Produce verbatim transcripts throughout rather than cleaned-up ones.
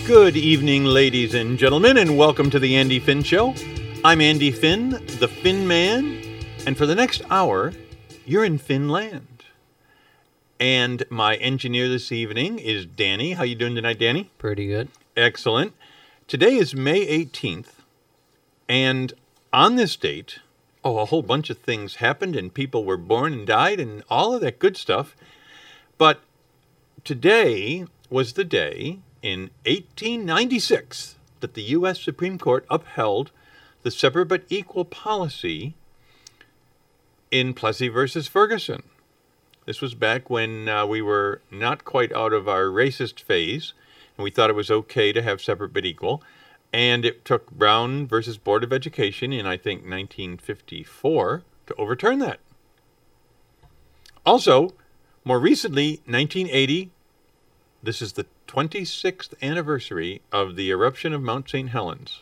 Good evening, ladies and gentlemen, and welcome to the Andy Finn Show. I'm Andy Finn, the Finn Man, and for the next hour, you're in Finland. And my engineer this evening is Danny. How you doing tonight, Danny? Pretty good. Excellent. Today is May eighteenth, and on this date, oh, a whole bunch of things happened, and people were born and died, and all of that good stuff. But today was the day in eighteen ninety-six that the U S Supreme Court upheld the separate but equal policy in Plessy versus Ferguson. This was back when uh, we were not quite out of our racist phase, and we thought it was okay to have separate but equal. And it took Brown versus Board of Education in, I think, nineteen fifty-four to overturn that. Also, more recently, nineteen eighty, this is the twenty-sixth anniversary of the eruption of Mount Saint Helens.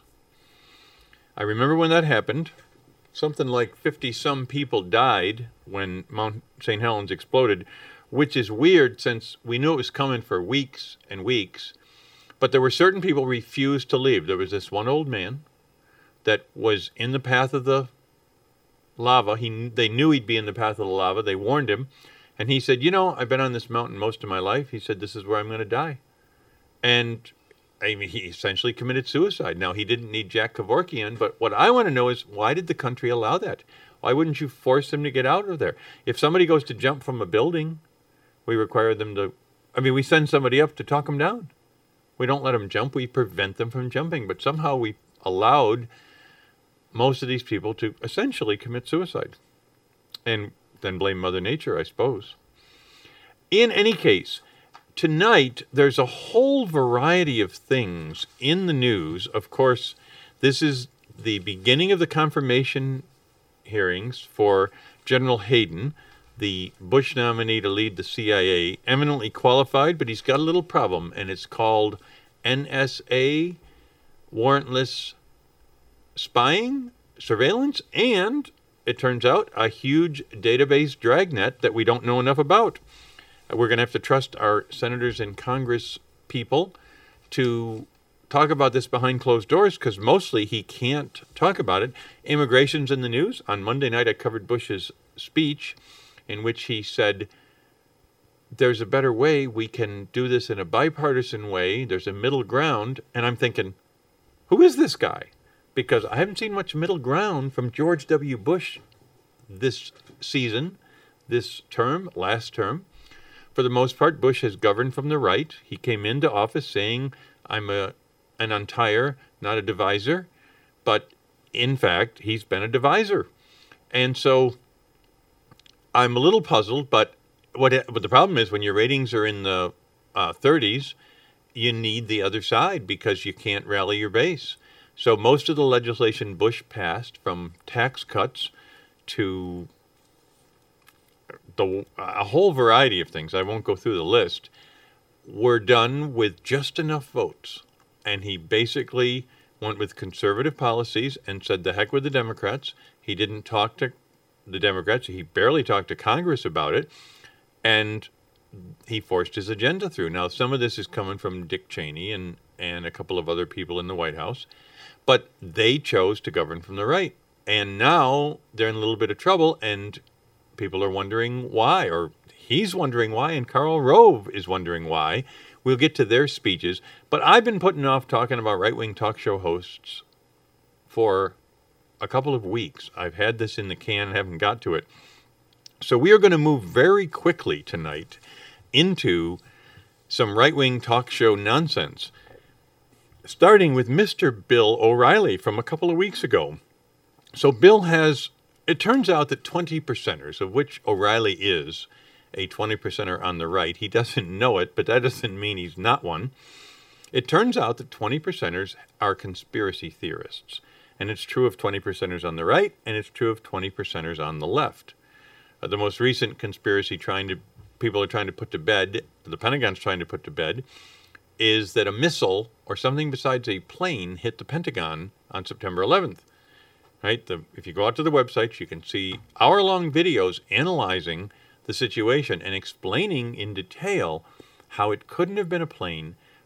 I remember when that happened. Something like fifty-some people died when Mount Saint Helens exploded, which is weird since we knew it was coming for weeks and weeks. But there were certain people who refused to leave. There was this one old man that was in the path of the lava. He, they knew he'd be in the path of the lava. They warned him. And he said, you know, I've been on this mountain most of my life. He said, this is where I'm going to die. And I mean, he essentially committed suicide. Now, he didn't need Jack Kevorkian, but what I want to know is, why did the country allow that? Why wouldn't you force them to get out of there? If somebody goes to jump from a building, we require them to, I mean, we send somebody up to talk them down. We don't let them jump. We prevent them from jumping. But somehow we allowed most of these people to essentially commit suicide. And then blame Mother Nature, I suppose. In any case, tonight, there's a whole variety of things in the news. Of course, this is the beginning of the confirmation hearings for General Hayden, the Bush nominee to lead the C I A, eminently qualified, but he's got a little problem, and it's called N S A, warrantless spying, surveillance, and, it turns out, a huge database dragnet that we don't know enough about. We're going to have to trust our senators and Congress people to talk about this behind closed doors, because mostly he can't talk about it. Immigration's in the news. On Monday night, I covered Bush's speech in which he said, there's a better way. We can do this in a bipartisan way. There's a middle ground. And I'm thinking, who is this guy? Because I haven't seen much middle ground from George W. Bush this season, this term, last term. For the most part, Bush has governed from the right. He came into office saying, I'm a, an untier, not a divisor. But in fact, he's been a divisor. And so I'm a little puzzled, but what it, but the problem is when your ratings are in the uh, thirties, you need the other side because you can't rally your base. So most of the legislation Bush passed, from tax cuts to the, a whole variety of things, I won't go through the list, were done with just enough votes. And he basically went with conservative policies and said, the heck with the Democrats. He didn't talk to the Democrats. He barely talked to Congress about it. And he forced his agenda through. Now, some of this is coming from Dick Cheney and, and a couple of other people in the White House. But they chose to govern from the right. And now they're in a little bit of trouble, and people are wondering why, or he's wondering why, and Karl Rove is wondering why. We'll get to their speeches. But I've been putting off talking about right-wing talk show hosts for a couple of weeks. I've had this in the can and haven't got to it. So we are going to move very quickly tonight into some right-wing talk show nonsense, starting with Mister Bill O'Reilly from a couple of weeks ago. So Bill has, it turns out that twenty percenters, of which O'Reilly is a twenty percenter on the right, he doesn't know it, but that doesn't mean he's not one. It turns out that twenty percenters are conspiracy theorists. And it's true of twenty percenters on the right, and it's true of twenty percenters on the left. Uh, the most recent conspiracy trying to people are trying to put to bed, the Pentagon's trying to put to bed, is that a missile or something besides a plane hit the Pentagon on September eleventh. Right? The, if you go out to the website, you can see hour-long videos analyzing the situation and explaining in detail how it couldn't have been a plane,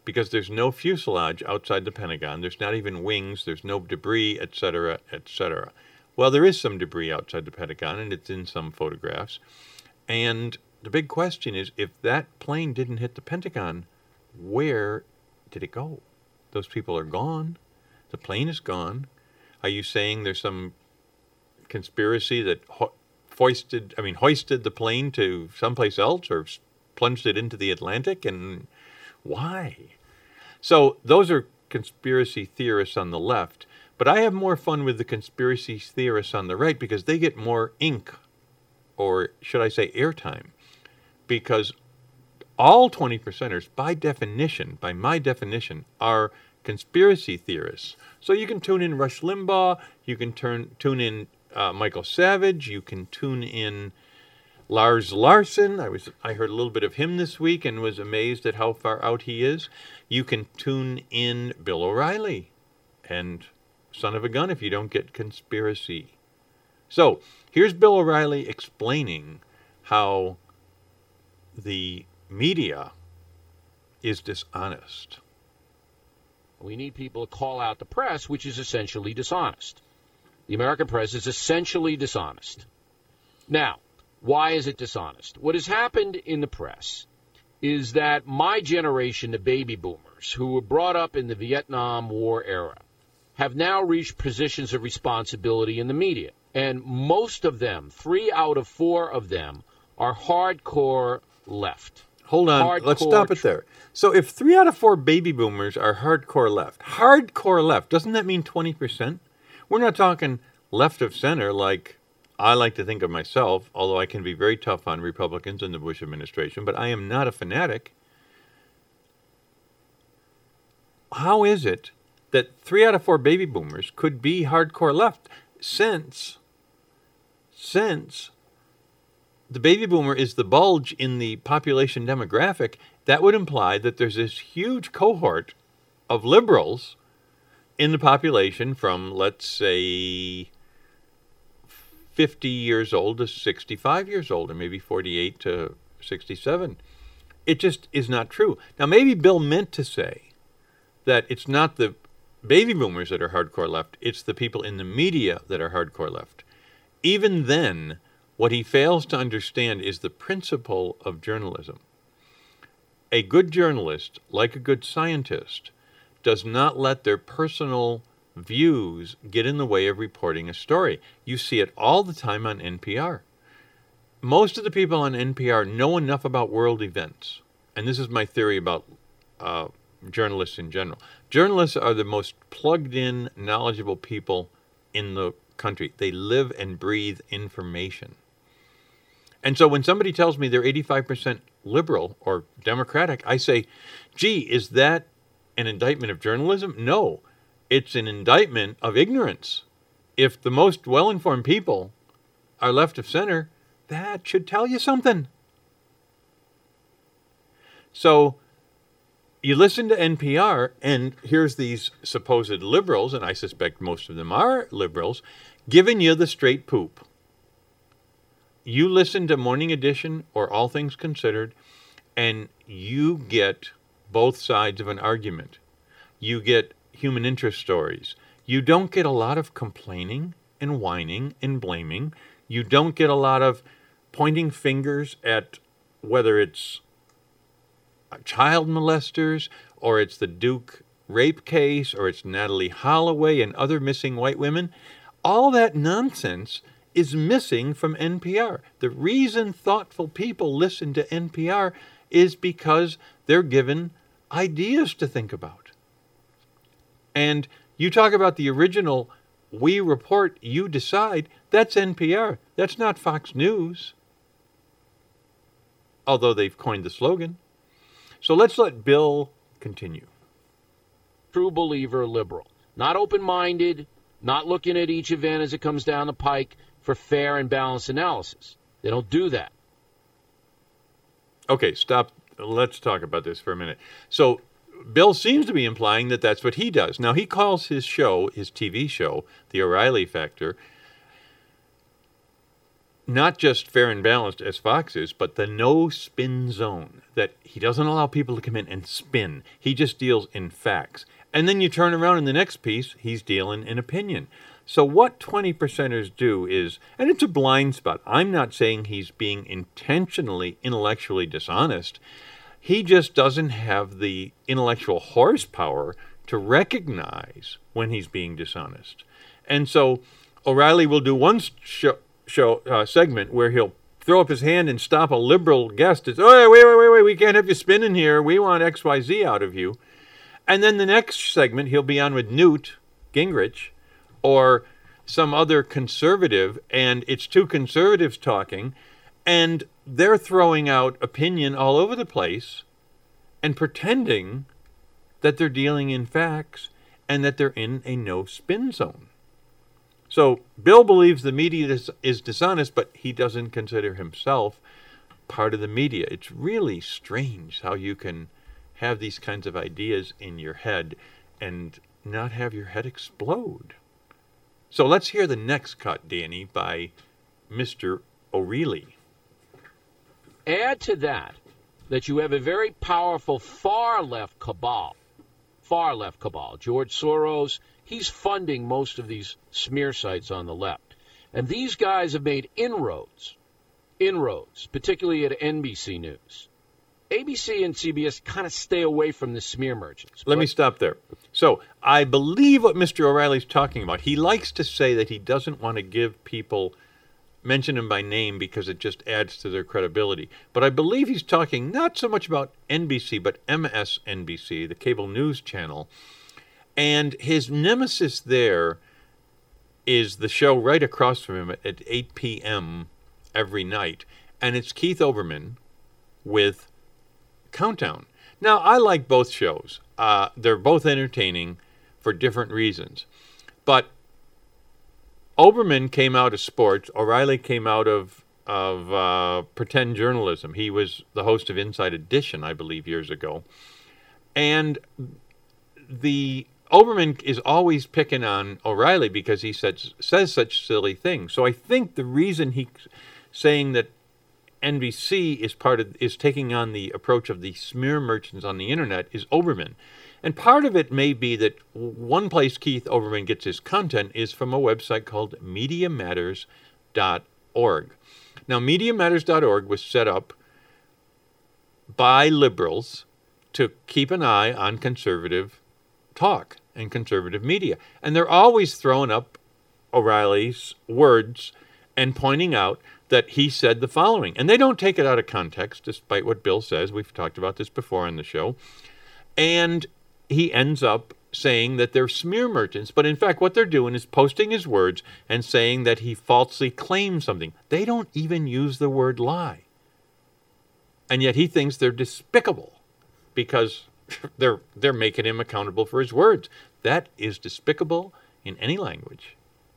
because there's no fuselage outside the Pentagon. There's not even wings. There's no debris, et cetera, et cetera. Well, there is some debris outside the Pentagon, and it's in some photographs. And the big question is, if that plane didn't hit the Pentagon, where did it go? Those people are gone. The plane is gone. Are you saying there's some conspiracy that ho- foisted, I mean, hoisted the plane to someplace else or plunged it into the Atlantic? And why? So those are conspiracy theorists on the left. But I have more fun with the conspiracy theorists on the right because they get more ink, or should I say airtime, because all twenty percenters, by definition, by my definition, are conspiracy theorists. So you can tune in Rush Limbaugh, you can turn, tune in uh, Michael Savage, you can tune in Lars Larson. I was I heard a little bit of him this week and was amazed at how far out he is. You can tune in Bill O'Reilly and son of a gun if you don't get conspiracy. So here's Bill O'Reilly explaining how the media is dishonest. We need people to call out the press, which is essentially dishonest. The American press is essentially dishonest. Now, why is it dishonest? What has happened in the press is that my generation, the baby boomers, who were brought up in the Vietnam War era, have now reached positions of responsibility in the media. And most of them, three out of four of them, are hardcore left. Hold on, hardcore let's stop it there. So if three out of four baby boomers are hardcore left, hardcore left, doesn't that mean twenty percent? We're not talking left of center like I like to think of myself, although I can be very tough on Republicans in the Bush administration, but I am not a fanatic. How is it that three out of four baby boomers could be hardcore left since, since the baby boomer is the bulge in the population demographic? That would imply that there's this huge cohort of liberals in the population from, let's say, fifty years old to sixty-five years old, or maybe forty-eight to sixty-seven. It just is not true. Now, maybe Bill meant to say that it's not the baby boomers that are hardcore left, it's the people in the media that are hardcore left. Even then, what he fails to understand is the principle of journalism. A good journalist, like a good scientist, does not let their personal views get in the way of reporting a story. You see it all the time on N P R. Most of the people on N P R know enough about world events, and this is my theory about uh, journalists in general. Journalists are the most plugged-in, knowledgeable people in the country. They live and breathe information. And so when somebody tells me they're eighty-five percent liberal or Democratic, I say, gee, is that an indictment of journalism? No, it's an indictment of ignorance. If the most well-informed people are left of center, that should tell you something. So you listen to N P R, and here's these supposed liberals, and I suspect most of them are liberals, giving you the straight poop. You listen to Morning Edition or All Things Considered, and you get both sides of an argument. You get human interest stories. You don't get a lot of complaining and whining and blaming. You don't get a lot of pointing fingers at whether it's child molesters, or it's the Duke rape case, or it's Natalie Holloway and other missing white women. All that nonsense is missing from N P R. The reason thoughtful people listen to N P R is because they're given ideas to think about. And you talk about the original "we report, you decide," that's N P R. That's not Fox News, although they've coined the slogan. So let's let Bill continue. True believer liberal. Not open-minded, not looking at each event as it comes down the pike for fair and balanced analysis. They don't do that. Okay, stop. Let's talk about this for a minute. So Bill seems to be implying that that's what he does. Now, he calls his show, his T V show, The O'Reilly Factor, not just fair and balanced as Fox is, but the no spin zone, that he doesn't allow people to come in and spin. He just deals in facts. And then you turn around in the next piece, he's dealing in opinion. So what twenty percenters do is, and it's a blind spot. I'm not saying he's being intentionally intellectually dishonest. He just doesn't have the intellectual horsepower to recognize when he's being dishonest. And so O'Reilly will do one show, show uh, segment where he'll throw up his hand and stop a liberal guest. It's, oh, wait, wait, wait, wait, we can't have you spinning here. We want X Y Z out of you. And then the next segment, he'll be on with Newt Gingrich or some other conservative, and it's two conservatives talking, and they're throwing out opinion all over the place and pretending that they're dealing in facts and that they're in a no-spin zone. So Bill believes the media is, is dishonest, but he doesn't consider himself part of the media. It's really strange how you can have these kinds of ideas in your head and not have your head explode. So let's hear the next cut, Danny, by Mister O'Reilly. Add to that that you have a very powerful far-left cabal, far-left cabal. George Soros, he's funding most of these smear sites on the left. And these guys have made inroads, inroads, particularly at N B C News. A B C and C B S kind of stay away from the smear merchants. Let me stop there. So I believe what Mister O'Reilly's talking about. He likes to say that he doesn't want to give people, mention them by name because it just adds to their credibility. But I believe he's talking not so much about N B C, but M S N B C, the cable news channel. And his nemesis there is the show right across from him at eight p.m. every night. And it's Keith Olbermann with Countdown. Now, I like both shows. Uh, they're both entertaining for different reasons. But Olbermann came out of sports. O'Reilly came out of of uh, pretend journalism. He was the host of Inside Edition, I believe, years ago. And the Olbermann is always picking on O'Reilly because he says, says such silly things. So I think the reason he's saying that N B C is part of is taking on the approach of the smear merchants on the internet is Olbermann. And part of it may be that one place Keith Olbermann gets his content is from a website called media matters dot org. Now, media matters dot org was set up by liberals to keep an eye on conservative talk and conservative media. And they're always throwing up O'Reilly's words and pointing out that he said the following. And they don't take it out of context, despite what Bill says. We've talked about this before on the show. And he ends up saying that they're smear merchants. But in fact, what they're doing is posting his words and saying that he falsely claimed something. They don't even use the word lie. And yet he thinks they're despicable because they're they're making him accountable for his words. That is despicable in any language.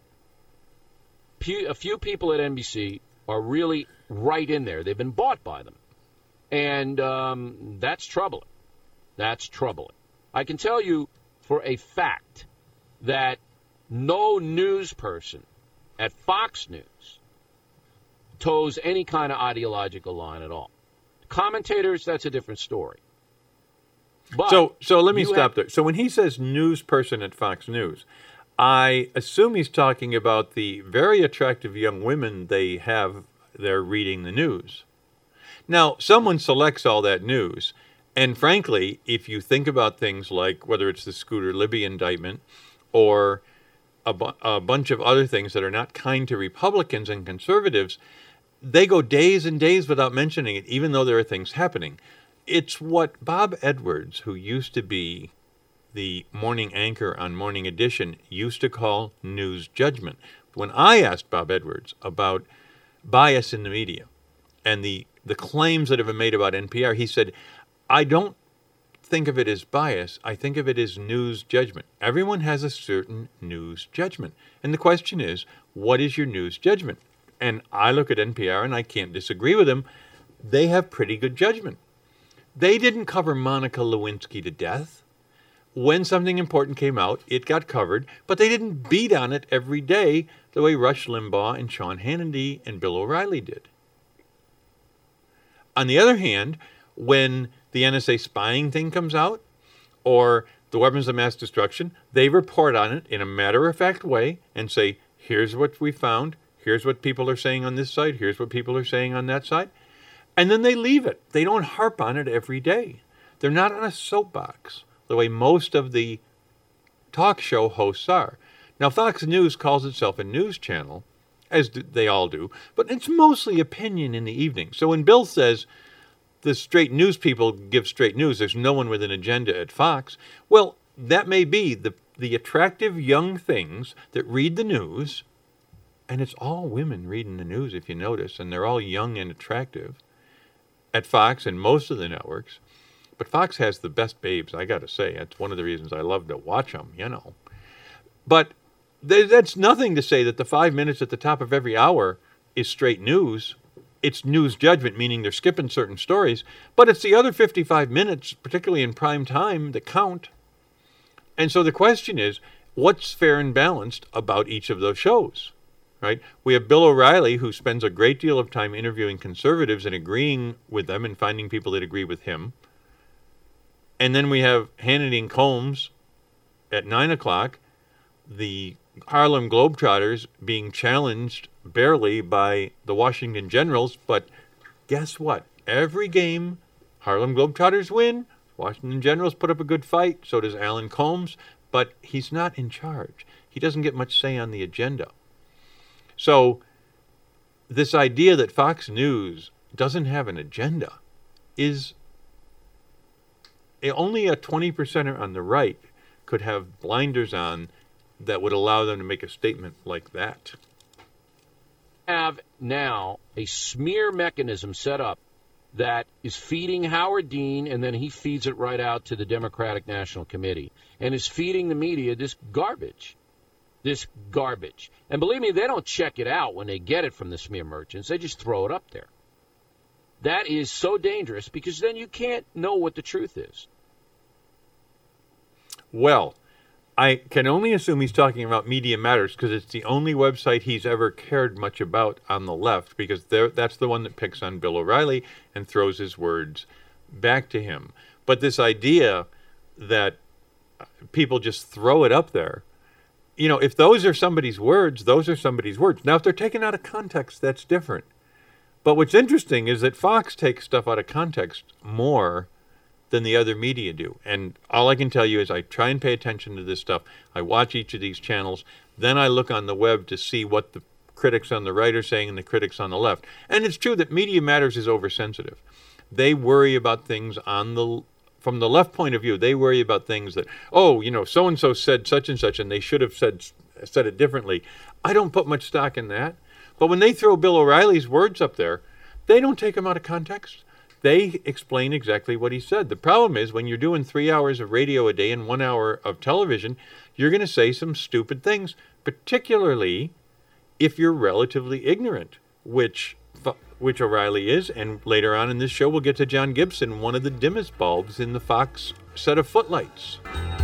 A few people at N B C are really right in there. They've been bought by them. And um, that's troubling. That's troubling. I can tell you for a fact that no news person at Fox News toes any kind of ideological line at all. Commentators, that's a different story. But so so let me stop have, there. So when he says news person at Fox News, I assume he's talking about the very attractive young women they have there reading the news. Now, someone selects all that news, and frankly, if you think about things like whether it's the Scooter Libby indictment or a, bu- a bunch of other things that are not kind to Republicans and conservatives, they go days and days without mentioning it, even though there are things happening. It's what Bob Edwards, who used to be the morning anchor on Morning Edition, used to call news judgment. When I asked Bob Edwards about bias in the media and the, the claims that have been made about N P R, he said, I don't think of it as bias. I think of it as news judgment. Everyone has a certain news judgment. And the question is, what is your news judgment? And I look at N P R, and I can't disagree with them. They have pretty good judgment. They didn't cover Monica Lewinsky to death, when something important came out, it got covered, but they didn't beat on it every day the way Rush Limbaugh and Sean Hannity and Bill O'Reilly did. On the other hand, when the N S A spying thing comes out, or the weapons of mass destruction, they report on it in a matter-of-fact way and say, here's what we found, here's what people are saying on this side, here's what people are saying on that side, and then they leave it. They don't harp on it every day. They're not on a soapbox the way most of the talk show hosts are. Now, Fox News calls itself a news channel, as do, they all do, but it's mostly opinion in the evening. So when Bill says the straight news people give straight news, there's no one with an agenda at Fox, well, that may be the, the attractive young things that read the news, and it's all women reading the news, if you notice, and they're all young and attractive at Fox and most of the networks. But Fox has the best babes, I got to say. That's one of the reasons I love to watch them, you know. But that's nothing to say that the five minutes at the top of every hour is straight news. It's news judgment, meaning they're skipping certain stories. But it's the other fifty-five minutes, particularly in prime time, that count. And so the question is, what's fair and balanced about each of those shows? Right? We have Bill O'Reilly, who spends a great deal of time interviewing conservatives and agreeing with them and finding people that agree with him. And then we have Hannity and Combs at nine o'clock, the Harlem Globetrotters being challenged barely by the Washington Generals. But guess what? Every game, Harlem Globetrotters win. Washington Generals put up a good fight. So does Alan Combs. But he's not in charge. He doesn't get much say on the agenda. So this idea that Fox News doesn't have an agenda is only a twenty percenter on the right could have blinders on that would allow them to make a statement like that. Have now a smear mechanism set up that is feeding Howard Dean, and then he feeds it right out to the Democratic National Committee, and is feeding the media this garbage. This garbage. And believe me, they don't check it out when they get it from the smear merchants. They just throw it up there. That is so dangerous because then you can't know what the truth is. Well, I can only assume he's talking about Media Matters because it's the only website he's ever cared much about on the left, because that's the one that picks on Bill O'Reilly and throws his words back to him. But this idea that people just throw it up there, you know, if those are somebody's words, those are somebody's words. Now, if they're taken out of context, that's different. But what's interesting is that Fox takes stuff out of context more than the other media do. And all I can tell you is I try and pay attention to this stuff. I watch each of these channels. Then I look on the web to see what the critics on the right are saying and the critics on the left. And it's true that Media Matters is oversensitive. They worry about things on the from the left point of view. They worry about things that, oh, you know, so-and-so said such and such, and they should have said said it differently. I don't put much stock in that. But when they throw Bill O'Reilly's words up there, they don't take them out of context. They explain exactly what he said. The problem is when you're doing three hours of radio a day and one hour of television, you're going to say some stupid things, particularly if you're relatively ignorant, which which O'Reilly is. And later on in this show, we'll get to John Gibson, one of the dimmest bulbs in the Fox set of footlights.